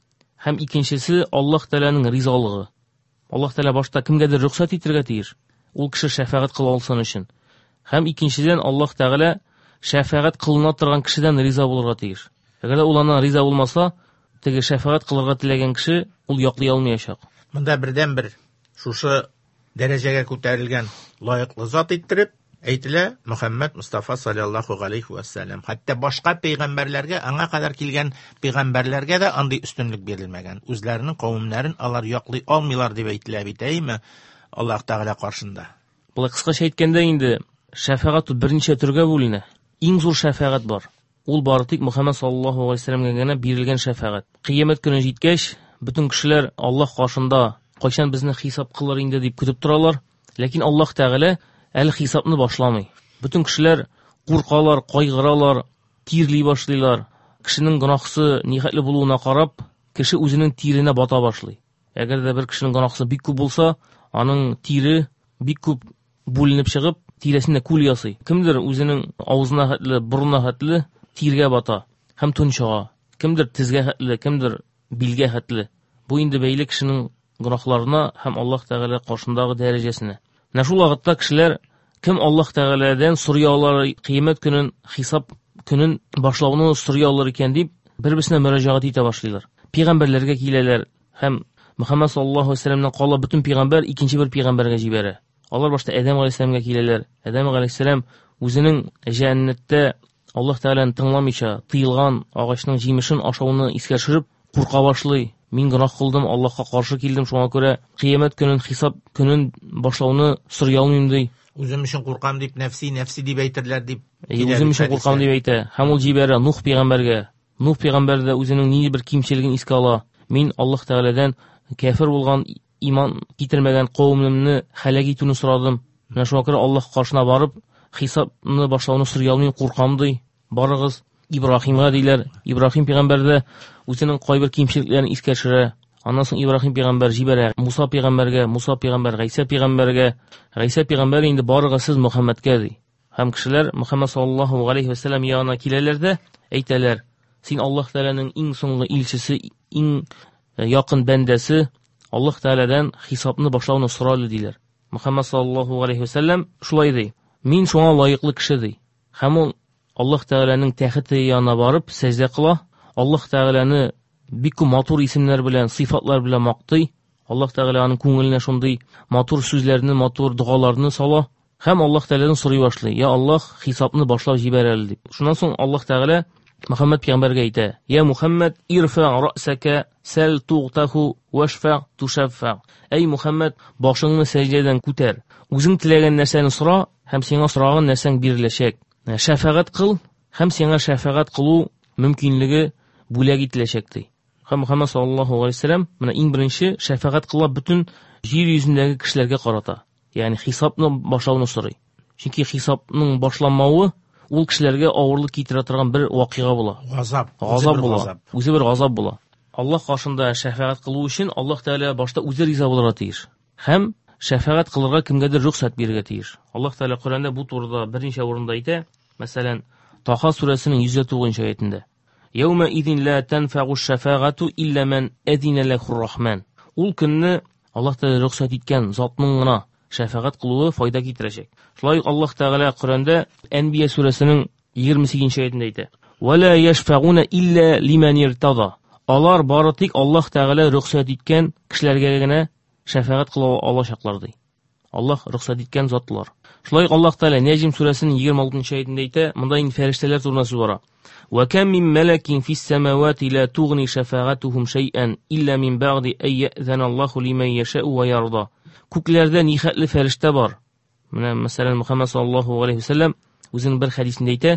һәм икенчесе Аллаһ Тәгаләнең ризалыгы. Аллаһ Тәгалә башта кемгәдер рөхсәт итәргә тиеш, ул кеше шәфәгать кыла алсын өчен. Һәм икенчедән Аллаһ Тәгалә шәфәгать кылына торган кешедән риза булырга тиеш. Әгәр ул аннан риза булмаса, теге шәфәгать кылырга теләгән кеше ул яклый алмаячак. Монда бердән бер шушы дәрәҗәгә күтәрелгән лаеклы зат иттереп әйтелә Мөхәммәд Мустафа саллаллаху алейхи ва саллям. Хәтта башка пәйгамбәрләргә, аңа кадәр килгән пәйгамбәрләргә дә андый өстенлек бирелмәгән. Үзләренең кавымнарын алар яклый алмыйлар дип әйтелә бит, әйме? Аллаһ Тәгалә каршында. Булай кыскача әйткәндә инде шәфәгать берничә төргә бүленә. Иң зур шәфәгать бар. Ул бары тик Мөхәммәд саллаллаху алейхи ва саллямга генә бирелгән шәфәгать. Кыямәт көне җиткәч, бөтен кешеләр Аллаһ каршында кайчан безне хисап кылыр инде дип көтеп торалар, ләкин Аллаһ Тәгалә әле хисапны башламый. Бөтен кешеләр куркалар, кайгыралар, тирли башлыйлар. Кешенең гөнаһысы нихәтле булуына карап, кеше үзенең тиренә бата башлый. Әгәр дә бер кешенең гөнаһысы бик күп булса, аның тире бик күп бүленеп чыгып, тирәсенә күл ясый. Кемдер үзенең авызына хәтле, бурынына хәтле тиргә бата һәм тончыга. Кемдер тезгә хәтле, кемдер билгә хәтле. Бу инде бәйле кешенең гөнаһларына һәм Аллаһ Тәгалә каршындагы дәрәҗәсенә. Менә шул вакытта кешеләр кем Аллаһ Тәгаләдән сорый алар, кыямәт көнен, хисап көнен башлауны сорый алар икән дип, бер-берсенә мөрәҗәгать итә башлыйлар. Пәйгамбәрләргә киләләр һәм Мөхәммәд саллаллаху алейхи ва саллямнан кала бөтен пәйгамбәр икенче бер пәйгамбәргә җибәрә. Алар башта Адәм алейхиссаламга киләләр. Адәм алейхиссалам үзенең җәннәттә Аллаһ Тәгаләне тыңламыйча тыелган агачның җимешен ашауны искә төшереп курка башлый. Мин гөнаһ кылдым, Аллаһка каршы килдем, шуңа күрә кыямәт көнен, хисап көнен башлауны сорый алмыйм ди. Үзем өчен куркам дип, нәфси, нәфси дип әйтерләр дип. Үзем өчен куркам дип әйтә. Һәм ул җибәрә Нух пәйгамбәргә. Нух пәйгамбәр дә үзенең ни бер кимчелеген искә ала. Мин Аллаһ Тәгаләдән кафир булган, иман китермәгән кавымымны һәлак итүне сорадым. Менә шуңа күрә Аллаһ каршына барып, хисапны башлауны сорый алмыйм, куркам ди. Барыгыз Ибраһимга диләр. Ибраһим пәйгамбәр дә үзенең кайбер кимчелекләрен искә төшерә. Аннан соң Ибраһим пәйгамбәр җибәрә Муса пәйгамбәргә, Муса пәйгамбәр Гайса пәйгамбәргә. Гайса пәйгамбәр инде барыгыз сез Мөхәммәдкә ди. Һәм кешеләр Мөхәммәд саллаллаху алейхи ва саллям янына киләләр дә әйтәләр: "Син Аллаһ Тәгаләнең иң соңгы илчесе, иң якын бәндәсе, Аллаһ Тәгаләдән хисапны башлауны соралы" диләр. Мөхәммәд саллаллаху алейхи ва саллям шулай ди: "Мин шуңа лаеклы кеше" ди. Һәм ул Аллаһ Тәгаләнең тәхете янына барып сәҗдә кыла. Аллаһ Тәгаләне бик күп матур исемнәр белән, сыйфатлар белән мактый. Аллаһ Тәгалә аның күңеленә шундый матур сүзләрне, матур дугаларны сала. Һәм Аллаһ Тәгаләдән сорый башлый: "Я Аллаһ, хисапны башлап җибәр әле" дип. Шуннан соң Аллаһ Тәгалә Мөхәммәд пәйгамбәргә әйтә: "Я Мөхәммәд, ирфа рәсәкә, сәл тугтаху вашфа тушафа." Әй Мөхәммәд, башыңны сәҗдәдән күтәр. Үзең теләгән нәрсәне сора, һәм сиңа сораган нәрсәң биреләчәк. Шәфәгать кыл, һәм сиңа шәфәгать кылу мөмкинлеге бүләк ителәчәк ди. Һәм Мөхәммәд саллаллаху алейхи ва саллям менә иң беренче шәфәгать кылып бөтен җир йөзендәге кешеләргә карата. Ягъни хисапны башлауны сорый. Чөнки хисапның башланмавы ул кешеләргә авырлык китерә торган бер вакыйга була. Газап, газап була. Үзе бер газап була. Аллаһ каршында шәфәгать кылу өчен Аллаһ Тәгалә башта үзе риза булырга тиеш. Һәм шәфәгать кылырга кемгәдер рөхсәт бирергә тиеш. Аллаһ Тәгалә Коръәндә бу турыда берничә урында әйтә. Мәсәлән, Таха сүрәсенең йөз тугызынчы аятында: "Яума идин ла танфагу шафагату илля ман адина лаху рахман." Ул көнне Аллаһ Тәгалә рөхсәт иткән затның гына шәфәгать кылуы файда китерәчәк. Шулай Аллаһ Тәгалә Коръәндә Әнбия сүрәсенең егерме сигезенче аятында әйтә: "Ва ла яшфагуна илля лиман иртада." Алар бары тик Аллаһ Тәгалә рөхсәт иткән кешеләргә генә шәфәгать кыла алачаклар ди. Аллаһ рөхсәт иткән затлар. Шулай Аллаһ Тәгалә Нәҗм сүрәсенең егерме алтынчы аятында әйтә, монда инде фәрештәләр турында сүз бара. "Ва кам мин малакин фис самавати ла тугни шафагатухум шай'ан илля мин бa'ди ан я'зана Аллаһу лиман яша'у ва ярда." Күкләрдә нихәтле фәрештә бар. Менә мәсәлән Мөхәммәд саллаллаху алейхи ва саллям үзенең бер хәдисендә әйтә,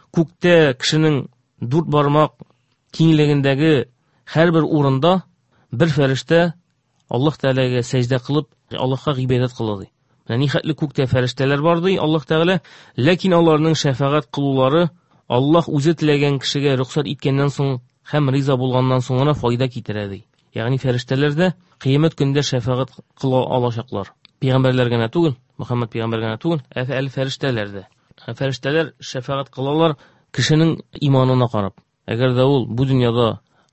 күктә кешенең дүрт бармак киңлегендәге һәрбер урында бер фәрештә Аллаһ Тәгаләгә сәҗдә кылып, Аллаһка гыйбадәт кылды. Менә нихәтле күктә фәрештәләр бар ди Аллаһ Тәгалә, ләкин аларның шәфәгать кылулары Аллаһ үзе теләгән кешегә рөхсәт иткәннән соң һәм риза булганнан соң гына файда китерә ди. Ягъни фәрештәләр дә кыямәт көндә шәфәгать кыла алачаклар. Пәйгамбәрләр генә түгел, Мөхәммәд пәйгамбәр генә түгел, әле фәрештәләр дә. Фәрештәләр шәфәгать кылалар кешенең иманына карап. Әгәр дә ул бу дөньяда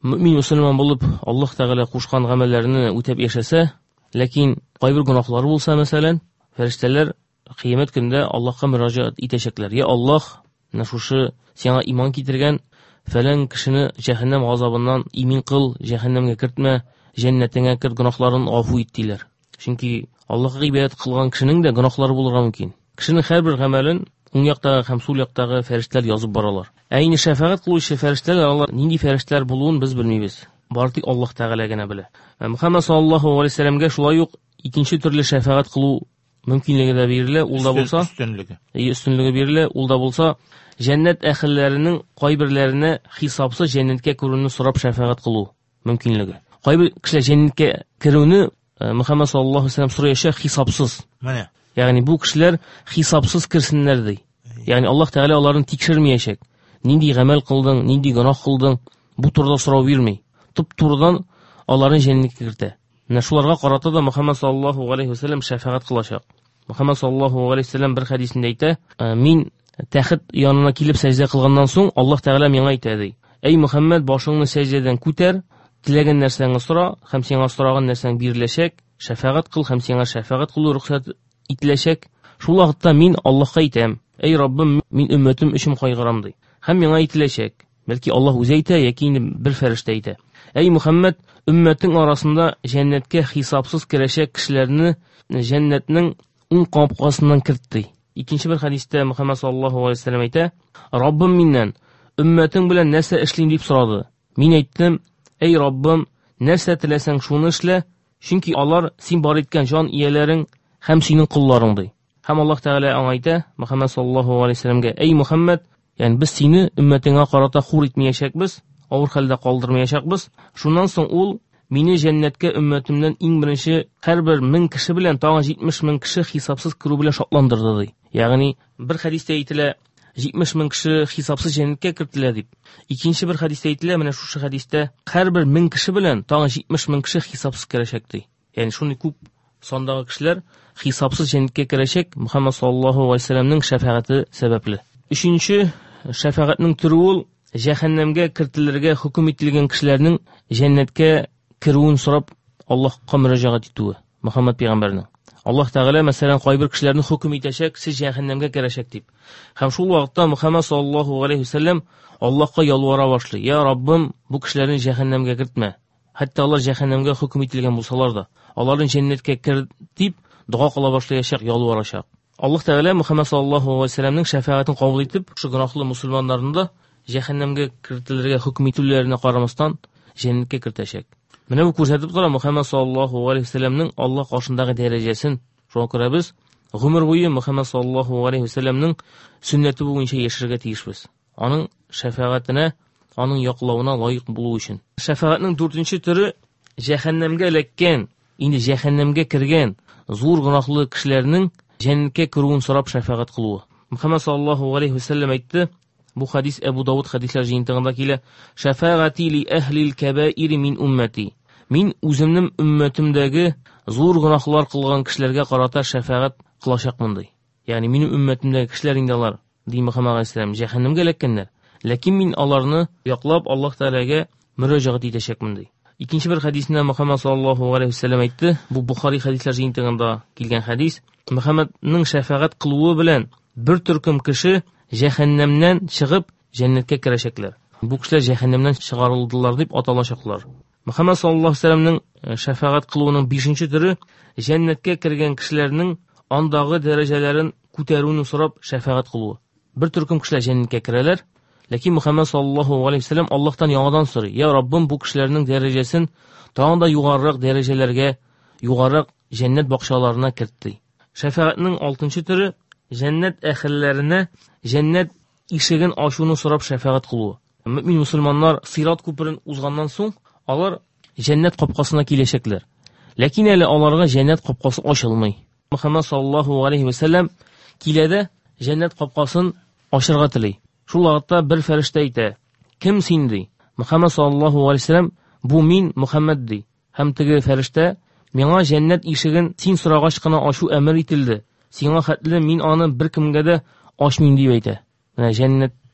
мөмин мөселман булып, Аллаһ Тәгалә кушкан гамәлләрне үтәп яшәсә, ләкин кайбер гынаһлары булса, мәсәлән, фәрештәләр кыямәт көндә Аллаһка мөрәҗәгать итәчәкләр. Я Аллаһ, менә шушы сиңа иман китергән фәлән кешене җәһәннәм газабыннан имин кыл, җәһәннәмгә кертмә, җәннәтеңә керт, гынаһларын гафу ит диләр. Чөнки Аллаһка гыйбадәт кылган кешенең дә гынаһлары булырга мөмкин. Кешенең һәрбер гамәлен уң яктагы һәм сул яктагы фәрештәләр язып баралар. Ә инде шәфагать кылучы фәрештәләр, алар нинди фәрештәләр булуын без белмибез. Бары тик Аллаһ Тәгалә генә белә. Мөхәммәд саллаллаһу алейхи ва сәлләмгә шулай ук икенче төрле шәфагать кылу мөмкинлеге дә бирелә, ул да булса, өстенлеге. Өстенлеге бирелә, ул да булса, җәннәт әһелләренең кайберләренә хисапсыз җәннәткә керүне сорап шәфагать кылу мөмкинлеге. Кайбер кешеләр җәннәткә керүне Мөхәммәд саллаллаһу алейхи ва сәлләм сораячак хисапсыз. Менә. Ягъни бу кешеләр хисапсыз кирсеннәр ди. Ягъни Аллаһ Тәгалә аларны тикшермәячәк. Нинди гамәл кылдың, нинди гынаһ кылдың, бу турыда сорау бирми. Туп-турыдан аларны җәннәткә кертә. Менә шуларга карата да Мөхәммәд саллаллаһу алейхи ва сәлләм шәфагать кылачак. Мөхәммәд саллаллаһу алейхи ва сәлләм бер хәдисендә әйтә: "Мин тәхет янына килеп сәҗдә кылганнан соң, Аллаһ Тәгалә миңа әйтә ди: "Әй Мөхәммәд, башыңны сәҗдәдән күтәр, теләгән нәрсәңне сора, һәм сиңа сораган нәрсәң биреләчәк, шәфагать кыл, һәм сиңа шәфагать кылу рөхсәт ителәчәк." Шул вакытта мин Аллаһка әйтәм: "Әй Раббым, мин өммәтем өчен кайгырам" ди. Һәм миңа ителәчәк. Бәлки Аллаһ үзе әйтә, яки инде бер фәрештә әйтә: "Әй Мөхәммәд, өммәтең арасында җәннәткә хисапсыз керәчәк кешеләрне җәннәтнең уң капкасыннан керт" ди. Икенче бер хәдистә Мөхәммәд саллаллаһу алейхи ва сәлләм әйтә: "Раббым миннән өммәтең белән нәрсә эшлим" дип сорады. Мин әйттем: "Әй Раббым, нәрсә теләсәң шуны эшлә, чөнки алар син бар иткән җан ияләрең һәм синең кулларың" ди. Һәм Аллаһ Тәгалә аңа әйтә, Мөхәммәд саллаллаһу алейхи ва сәлләмгә: "Әй Мөхәммәд, ягъни без сине өммәтеңә карата хур итмәячәкбез, авыр хәлдә калдырмаячакбыз. Шуннан соң ул мине җәннәткә өммәтемнән иң беренче һәрбер мең кеше белән тагын җитмеш мең кеше хисапсыз керү белән шатландырды" ди. Ягъни бер хәдистә әйтелә, җитмеш мең кеше хисапсыз җәннәткә кертелә дип. Икенче бер хәдистә әйтелә, менә шушы хәдистә һәрбер мең кеше белән тагын җитмеш мең кеше хисапсыз керәчәк ди. Ягъни шундый күп сандагы кешеләр хисапсыз җәннәткә керәчәк Мөхәммәд саллаллаһу алейхи ва сәлләмнең шәфагате сәбәпле. Өченче шәфагатьнең түре ул җәһәннәмгә кертелергә хөкем ителгән кешеләрнең җәннәткә керүен сорап Аллаһка мөрәҗәгать итүе. Мөхәммәд пәйгамбәрнең Аллаһ Тәгалә мәсәлән кайбер кешеләрне хөкем итәчәк, сез җәһәннәмгә керәчәк дип. Һәм шул вакытта Мөхәммәд саллаллаһу алейхи ва сәлләм Аллаһка ялвара башлый: "Я Раббым, бу кешеләрне җәһәннәмгә кертмә. Хәтта алар җәһәннәмгә хөкем ителгән булсалар да, аларны җәннәткә кер" дип дуа кыла башлаячак, ялварачак. Аллаһ Тәгалә Мөхәммәд саллаллаһу алейхи ва сәлләмнең шәфагатын кабул итеп, шу гынаһлы мусульманнарны да җәһәннәмгә кертелергә хөкем итүләренә карамастан җәннәткә кертәчәк. Менә бу күрсәтеп тора Мөхәммәд саллаллаһу алейхи ва сәлләмнең Аллаһ каршындагы дәрәҗәсен. Шуңа күрә без гомер буе Мөхәммәд саллаллаһу алейхи ва сәлләмнең сөннәте буенча яшәргә тиешбез. Аның шәфагатенә, аның яклауына лаек булу өчен. Шәфагатьнең дүртенче төре җәһәннәмгә эләккән, инде җәһәннәмгә кергән зур гынаһлы кешеләрнең җәннәткә керүен сорап шәфагать кылуы. Мөхәммәд саллаллаһу алейхи ва сәлләм әйтте, бу хадис Әбу Дауд хадисләр җыентыгында килә: "Шәфагати ли әһлил кабаир мин уммати." Мин үземнең уммәтемдәге зур гынаһлар кылган кешеләргә карата шәфагать кылачакмын ди. Ягъни минем уммәтемдәге кешеләр инде алар, ди Мөхәммәд алейһиссәлам, җәһәннәмгә эләккәннәр. Ләкин мин аларны яклап Аллаһ Тәгаләгә мөрәҗәгать итәчәкмен ди. Икенче бер хадисендә Мөхәммәд саллаллаһу алейхи ва сәлләм әйтте, бу Бухари хадисләр җыентыгында килгән хадис: "Мөхәммәднең шәфагать кылуы белән бер төркем кеше җәһәннәмнән чыгып җәннәткә керәчәкләр. Бу кешеләр җәһәннәмнән чыгарылдылар" дип аталачаклар. Мөхәммәд саллаллаһу алейхи ва сәлләмнең шәфагать кылуының бишенче төре җәннәткә кергән кешеләрнең андагы дәрәҗәләрен күтәрүне сорап шәфагать кылуы. Бер төркем кешеләр җәннәткә керәләр, ләкин Мөхәммәд саллаллаһу алейхи ва сәлләм Аллаһтан яңадан сорый: "Я Раббым, бу кешеләрнең дәрәҗәсен тагын да югарырак дәрәҗәләргә, югарырак җәннәт бакчаларына кертти." Шәфагатьнең алтынчы төре җәннәт әһелләренә җәннәт ишеген ачуны сорап шәфагать кылуы. Мөмин мусульманнар Сират күперен узганнан соң алар җәннәт капкасына киләчәкләр. Ләкин әле аларга җәннәт капкасы ачылмый. Мөхәммәд саллаллаһу алейхи ва сәлләм киләдә җәннәт капкасын ачырга тели. Шул вакытта бер фәрештә әйтә: "Кем син?" ди. Мөхәммәд саллаллаһу алейхи ва сәлләм: "Бу мин, Мөхәммәд" ди. Һәм теге фәрештә: "Миңа җәннәт ишеген син сорагач кына ачу әмер ителде. Сиңа хәтле мин аны бер кемгә дә ачмыйм" дип әйтә. Менә җәннәт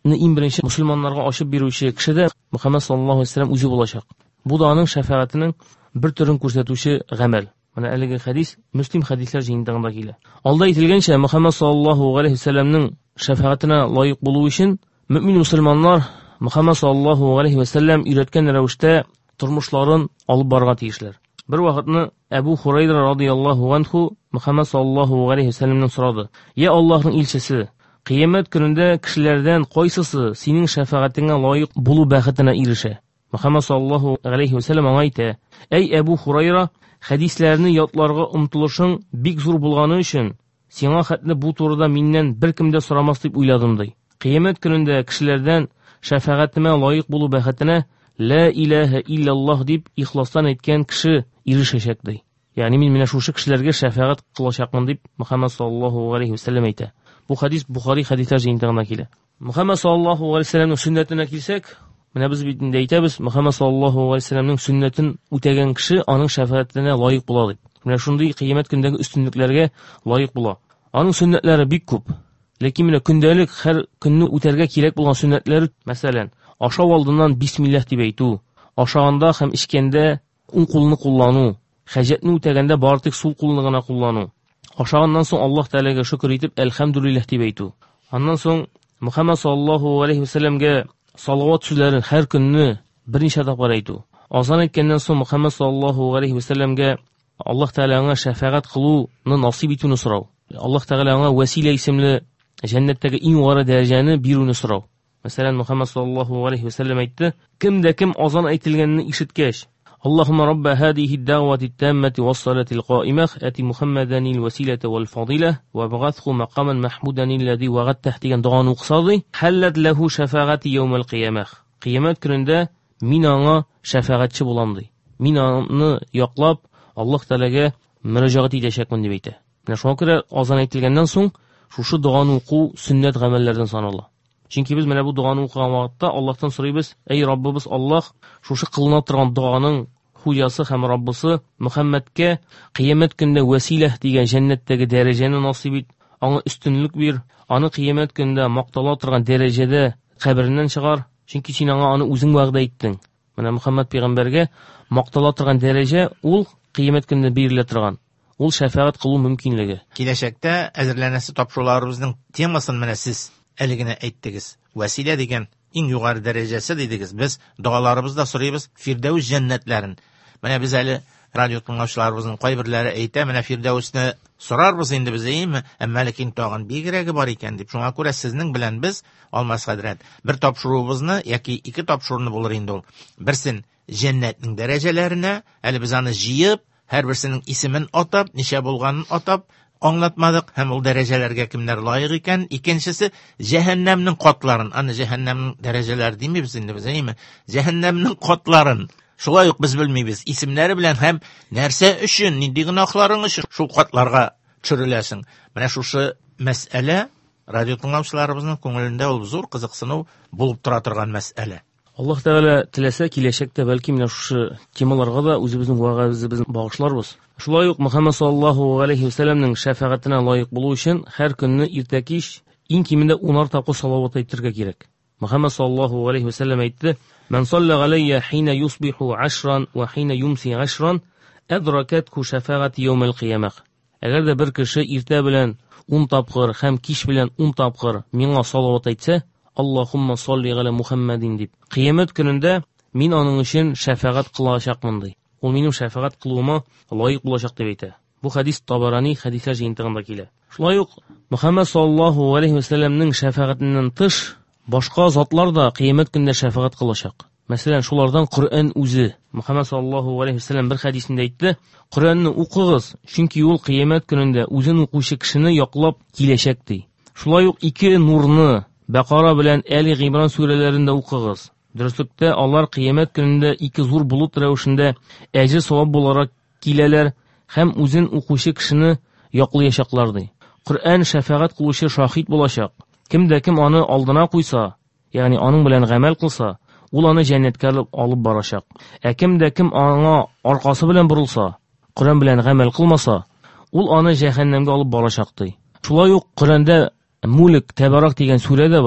иң беренче мөселманнарга ачып бирүче кеше дә Мөхәммәд саллаллаһу алейһи ва сәллям үзе булачак. Бу да аның шәфаатының бер төрен күрсәтүче гамәл. Менә әлеге хадис Муслим хадисләр җыентыгында килә. Алда әйтелгәнчә, Мөхәммәд саллаллаһу алейһи ва сәллямның шәфаатына лаек булу өчен мөмин мөселманнар Мөхәммәд саллаллаһу алейһи ва сәллям өйрәткән рәвештә тормышларын алып барырга тиешләр. Бер вакытны Әбу Хурайра радиллаһу анху Мөхәммәд саллаллаһу алейһи ва сәллямнан сорады: "Я Аллаһның илчесе, кыямәт көнендә кешеләрдән кайсысы синең шәфаатеңә лаек булу бәхетенә ирешә?" Мөхәммәд саллаллаһу алейһи ва сәллям аңа әйтә: "Әй Әбу Хурайра, хәдисләрне ятларга омтылышың бик зур булганы өчен, сиңа хәтле бу турыда миннән беркем дә сорамас дип уйладым" ди. Кыямәт көнендә кешеләрдән шәфаатемә лаек булу бәхетенә ла илаһа илляллаһ дип ихластан әйткән кеше ирешәчәк ди. Ягъни мин менә шушы кешеләргә шәфаат кылачакмын дип Мөхәммәд саллаллаһу алейһи ва сәллям әйтә. Бу хадис Бухари хадисләр җыентыгына килә. Мөхәммәд саллаллаһу алейһи ва сәллямның сөннәтенә килсәк, менә без бит инде әйтәбез, Мөхәммәд саллаллаһу алейһи ва сәллямның сөннәтен үтәгән кеше аның шәфаатенә лаек була дип. Менә шундый кыямәт көндәге өстенлекләргә лаек була. Аның сөннәтләре бик күп. Ләкин менә көндәлек һәр көнне үтәргә кирәк булган сөннәтләр, мәсәлән, ашау алдыннан бисмиллаһ дип әйтү, ашаганда һәм эчкәндә уң кулны куллану, хаҗәтне үтәгәндә бары тик сул кулны гына куллану, ашаганнан соң Аллаһ Тәгаләгә шөкр итеп әлхәмдүлиллаһ дип әйтү. Аннан соң Мөхәммәд саллаллаһу алейһи ва сәллямгә салават сүзләрен һәр көнне берничә тапкыр әйтү. Азан әйткәннән соң Мөхәммәд саллаллаһу алейһи ва сәллямгә Аллаһ Тәгаләгә шәфаат кылуны насыйп итүне сорау. Аллаһ Тәгаләгә вәсилә исемле җәннәттәге иң югары дәрәҗәне бирүне сорау. Мәсәлән, Мөхәммәд саллаллаһу алейһи ва сәллям әйтте: "Кем дә кем азан әйтелгәнне ишеткәч, Аллаһумма рабба һадиһи ад-даъвати ат-таммати вас-салати ал-қаимах ати Мухаммадан ал-василата вал-фадила ва бгатху мақаман махмудан аллади вагаттах" дигән дуаны уксады, "Халлат лаху шафаати яум ал-қиямах". Кыямәт көнендә мин аңа шәфаатчы булам ди. Мин аны яклап Аллаһ Тәгаләгә мөрәҗәгать итәчәкмен дип әйтә. Менә шуңа күрә азан әйтелгәннән соң шушы дуаны уку сөннәт гамәлләрдән санала. Чөнки без менә бу дуаны укыган вакытта Аллаһтан сорыйбыз: "Эй Раббыбыз Аллаһ, шушы кылына торган дуаның хуҗасы һәм Раббысы Мөхәммәдкә кыямәт көндә вәсилә дигән җәннәттәге дәрәҗәне насыйп ит, аңа өстенлек бир, аны кыямәт көндә мактала торган дәрәҗәдә кабереннән чыгар, чөнки син аңа аны үзең вәгъдә иттең." Менә Мөхәммәд пәйгамбәргә мактала торган дәрәҗә ул кыямәт көндә бирелә торган. Ул шәфаат кылу мөмкинлеге. Киләчәктә әзерләнәсе тапшыруларыбызның темасын менә сез әле генә әйттегез. Вәсилә дигән иң югары дәрәҗәсе дидегез. Без дуаларыбызда сорыйбыз Фирдәүс җәннәтләрен. Менә без әле радио тыңлаучыларыбызның кайберләре әйтә, менә Фирдәүсне сорарбыз инде без, әйеме? Әмма ләкин тагын бигрәге бар икән дип. Шуңа күрә сезнең белән без, Алмас хәзрәт, бер тапшыруыбызны яки ике тапшыруны булыр инде ул. Берсен җәннәтнең дәрәҗәләренә, әле без аны җыеп, һәр берсенең исемен атап, ничә булганын атап аңлатмадык һәм ул дәрәҗәләргә кемнәр лаек икән. Икенчесе җәһәннәмнең катларын. Аны җәһәннәмнең дәрәҗәләре димибез инде без, әйеме? Җәһәннәмнең катларын. Шулай ук без белмибез. Исемнәре белән һәм нәрсә өчен, нинди гынаһларың өчен шул катларга төшереләсең. Менә шушы мәсьәлә радио тыңлаучыларыбызның күңелендә ул зур кызыксыну булып тора торган мәсьәлә. Аллаһ Тәгалә теләсә киләчәктә бәлки менә шушы темаларга да үзебезнең вәгъзебезне багышларбыз. Шулай ук Мөхәммәд саллаллаһу алейһи ва сәллямның шәфаатенә лаек булу өчен һәр көнне иртә кич иң кимендә унар тапкыр салават әйтергә кирәк. Мөхәммәд саллаллаһу алейһи ва сәллям әйтте: "Ман салла галайя хина юсбиху ашран ва хина юмси ашран адракатху шафаати яум ал-қиямах". Әгәр дә бер кеше иртә белән ун тапкыр һәм кич белән ун тапкыр миңа салават әйтсә, Аллаһумма салли ала Мухаммадин дип, кыямәт көнендә мин аның өчен шәфаат кылачакмын ди. Ул минем шәфаат кылуыма лаек булачак дип әйтә. Бу хадис Табарани хадисләр җыентыгында килә. Шулай ук Мөхәммәд саллаллаһу алейһи ва сәллямның шәфаатыннан тыш башка затлар да кыямәт көндә шәфаат кылачак. Мәсәлән, шулардан Коръән үзе. Мөхәммәд саллаллаһу алейһи ва сәллям бер хадисендә әйтте: "Коръәнне укыгыз, чөнки ул кыямәт көнендә үзен укучы кешене яклап киләчәк" ди. Шулай ук ике нурны Бакара белән Әли Гимран сүрәләрендә укыгыз. Дөреслекдә алар кыямәт көнендә ике зур булут рәвешендә әҗр савап буларак киләләр һәм үзен укучы кешене яклаячаклар ди. Коръән шәфаат кылучы шаһид булачак. Кем дә кем аны алдына куйса, ягъни аның белән гамәл кылса, ул аны җәннәткә алып барачак. Ә кем дә кем аңа аркасы белән бурылса, Коръән белән гамәл кылмаса, ул аны җәһәннәмгә алып барачак ди. Шулай ук Коръәндә Мулк Табарак дигән сүрә дә бар.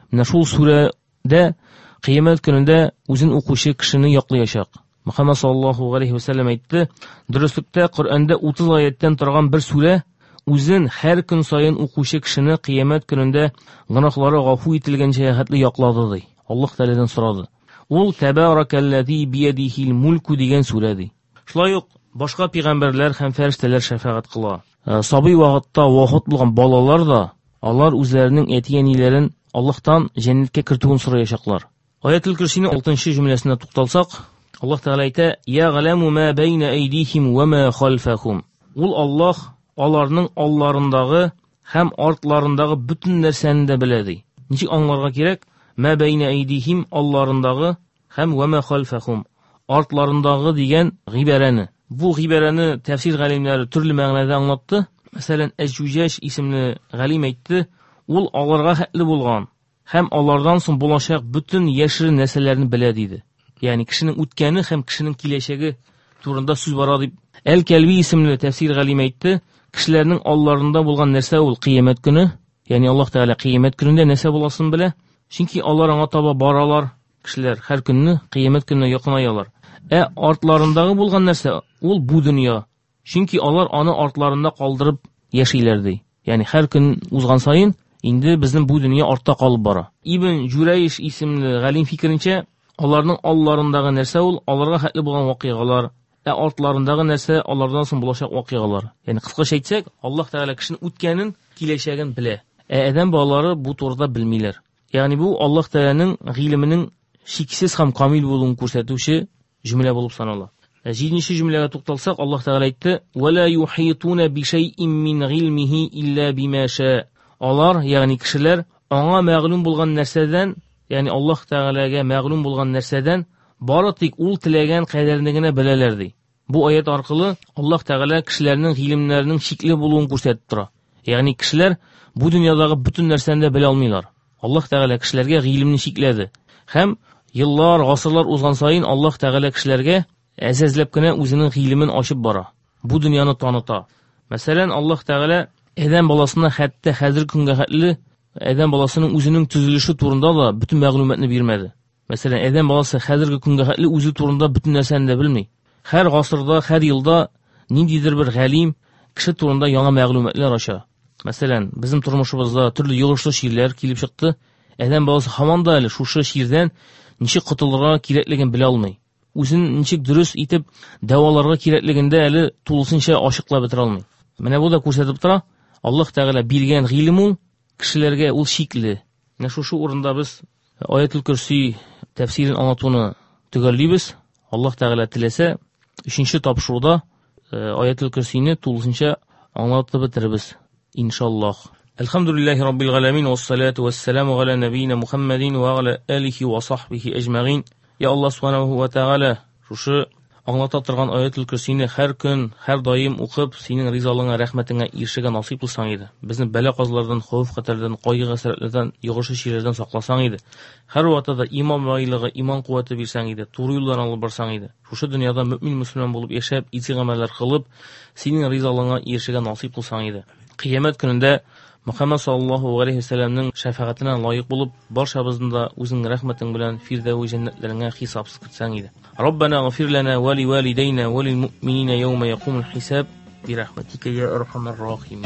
Менә шул сүрәдә кыямәт көнендә үзен укучы кешене яклаячак. Мөхәммәд саллаллаһу алейхи ва сәллям әйтте, дөреслектә Коръәндә утыз аяттан торган бер сүрә үзен һәр көн сайын укучы кешене кыямәт көнендә гынахлары гафу ителгәнчә хәтле яклады ди. Аллаһ Тәгаләдән сорады. Ул Табаракаллази биядихил мульку дигән сүрә ди. Шулай ук башка пәйгамбәрләр һәм фәрештәләр шәфаәт кыла. Сабый вакытта вафат булган балалар да алар үзләренең әти-әниләрен Аллаһтан җәннәткә кертүен сораячаклар. Аятул Курсиның алтынчы җөмләсенә тукталсак, Аллаһ Тәгалә әйтә: "Я галәму ма байна айдихим ва ма халфахум." Ул Аллаһ аларның алларындагы һәм артларындагы бөтен нәрсәне дә белә ди. Ничек аңларга кирәк? Ма байна айдихим алларындагы һәм ва ма халфахум артларындагы дигән гыйбарәне. Бу гыйбарәне тәфсир галимнәре төрле мәгънәдә аңлатты. Мәсәлән, Әҗ-Җүҗәш исемле галим әйтте, ул аларга хәтле булган һәм алардан соң булачак бөтен яшерен нәрсәләрне белә диде. Ягъни кешенең үткәне һәм кешенең киләчәге турында сүз бара дип. Әл-Кәлби исемле тәфсир галим әйтте, кешеләрнең алларында булган нәрсә ул кыямәт көне, ягъни Аллаһ Тәгалә кыямәт көнендә нәрсә буласын белә. Чөнки алар аңа таба баралар, кешеләр һәр көнне кыямәт көненә якынаялар. Ә артларындагы булган нәрсә ул бу дөнья. Чөнки алар аны артларында калдырып яшиләр ди. Ягъни һәр көн узган сайын инде безнең бу дөнья артта калып бара. Ибн Җурайш исемле галим фикеренчә, аларның алларындагы нәрсә ул аларга хәтле булган вакыйгалар, ә артларындагы нәрсә алардан соң булачак вакыйгалар. Ягъни кыскача әйтсәк, Аллаһ Тәгалә кешенең үткәнен, киләчәген белә. Ә адәм балалары бу турыда белмиләр. Ягъни бу Аллаһ Тәгаләнең гыйлеменең шиксез һәм камил булуын күрсәтүче җөмлә булып санала. Җиденче җөмләгә тукталсак, Аллаһ Тәгалә әйтте: "Ва ла юхитуна би шай'ин мин гилмихи илля бима ша." Алар, ягъни кешеләр, аңа мәгълүм булган нәрсәдән, ягъни Аллаһ Тәгаләгә мәгълүм булган нәрсәдән бары тик ул теләгән кадәрне генә беләләр ди. Бу аят аркылы Аллаһ Тәгалә кешеләрнең гыйлемнәренең шикле булуын күрсәтеп тора. Ягъни кешеләр бу дөньядагы бөтен нәрсәне дә белә алмыйлар. Аллаһ Тәгалә кешеләргә гыйлемне шикләде. Һәм еллар, гасырлар узган сайын Аллаһ Тәгалә кешеләргә әзәзләп кенә үзенең гыйлемен ачып бара. Бу дөньяны таныта. Мәсәлән, Аллаһ Тәгалә адәм баласына хәтта хәзер көнгә хәтле адәм баласының үзенең төзелеше турында да бөтен мәгълүматны бирмәде. Мәсәлән, адәм баласы хәзерге көнгә хәтле үзе турында бөтен нәрсәне дә белми. Һәр гасырда, һәр елда ниндидер бер галим кеше турында яңа мәгълүматлар ача. Мәсәлән, безнең тормышыбызда төрле йогышлы ширләр килеп чыкты. Адәм баласы һаман да әле шушы ширдән ничек котылырга кирәклеген белә алмый. Үзен ничек дөрес итеп дәваларга кирәклегендә әле тулысынча ачыклап бетерә алмый. Менә бу да күрсәтеп тора, Аллаһ Тәгалә биргән гыйлем ул кешеләргә ул шикле. Менә шушы урында без Аятул Курси тәфсирен аңлатуны төгәллибез. Аллаһ Тәгалә теләсә, өченче тапшыруда Аятул Курсине тулысынча аңлатып бетербез, иншаллаһ. Алхамдулиллахи раббил галәмин ва ссалату ва ссаламу ала набийина Мухаммадин ва ала алихи ва сахбихи аҗмагин. Я Аллаһ субханаһу ва тәгалә, шушы аңлата торган Аятул Курсине һәр көн, һәр даим укып, синең ризалыгыңа, рәхмәтеңә ирешергә насыйп кылсаң иде. Безне бәла казлардан, хәвеф хәтәрдән, кайгы-хәсрәтләрдән, йогышы ширләрдән сакласаң иде. Һәр вакытта иман байлыгы, иман куәте бирсәң иде, туры юллардан алып барсаң иде. Шушы дөньяда мөмин мөселман булып яшәп, изге гамәлләр кылып, синең ризалыгыңа ирешергә насыйп кылсаң иде. Кыямәт көнендә Мөхәммәд саллаллаһу алейхи ва сәлләмнең шәфаәтенә лаек булып, барчабызны да үзең рәхмәтең белән фирдәүи җәннәтләреңә хисапсыз кертсәң иде. Раббана гфир лана ва ли валидайна ва лил муъминина яума якумул хисаб би рахматика я архамар рахимин.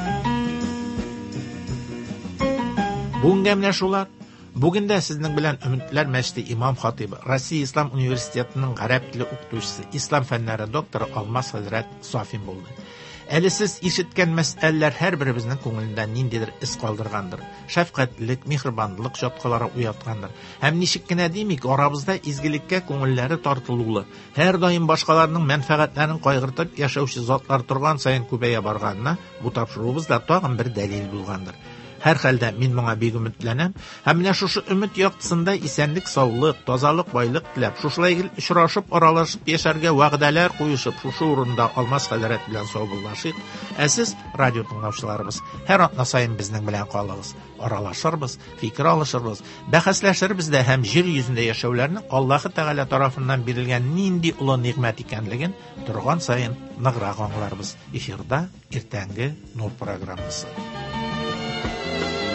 Бүгенгә менә шулар. Бүген дә сезнең белән Өмитләр мәчете имам хатибы, Россия Ислам университетының гарәп теле укытучысы, ислам фәннәре докторы Алмаз хәзрәт Сафин булды. Әле сез ишеткән мәсьәләләр һәрберебезнең күңелендә ниндидер ис калдыргандыр. Шәфкатьлек, михрибанлык чаткылары уяткандыр. Һәм ничек кенә димик, арабызда изгелеккә күңелләре тартылулы, һәр даим башкаларның мәнфәгатьләрен кайгыртып яшәүче затлар торган саен күбәя барганына бу тапшыруыбыз да тагын бер дәлил булгандыр. Һәр хәлдә мин моңа бик өметләнәм. Һәм менә шушы өмет яктысында исәнлек, саулык, тазалык, байлык теләп, шушылай очрашып, аралашып яшәргә вәгъдәләр куешып, шушы урында Алмаз хәзрәт белән саубуллашыйк. Ә сез, радио тыңлаучыларыбыз, һәр атна сайын безнең белән калыгыз, аралашырбыз, фикер алышырбыз, бәхәсләшербез дә һәм җир йөзендә яшәүләрнең Аллаһ Тәгалә тарафыннан бирелгән нинди улы нигъмәт икәнлеген торган сайын ныграк аңларбыз. Эфирда иртәнге нур программасы.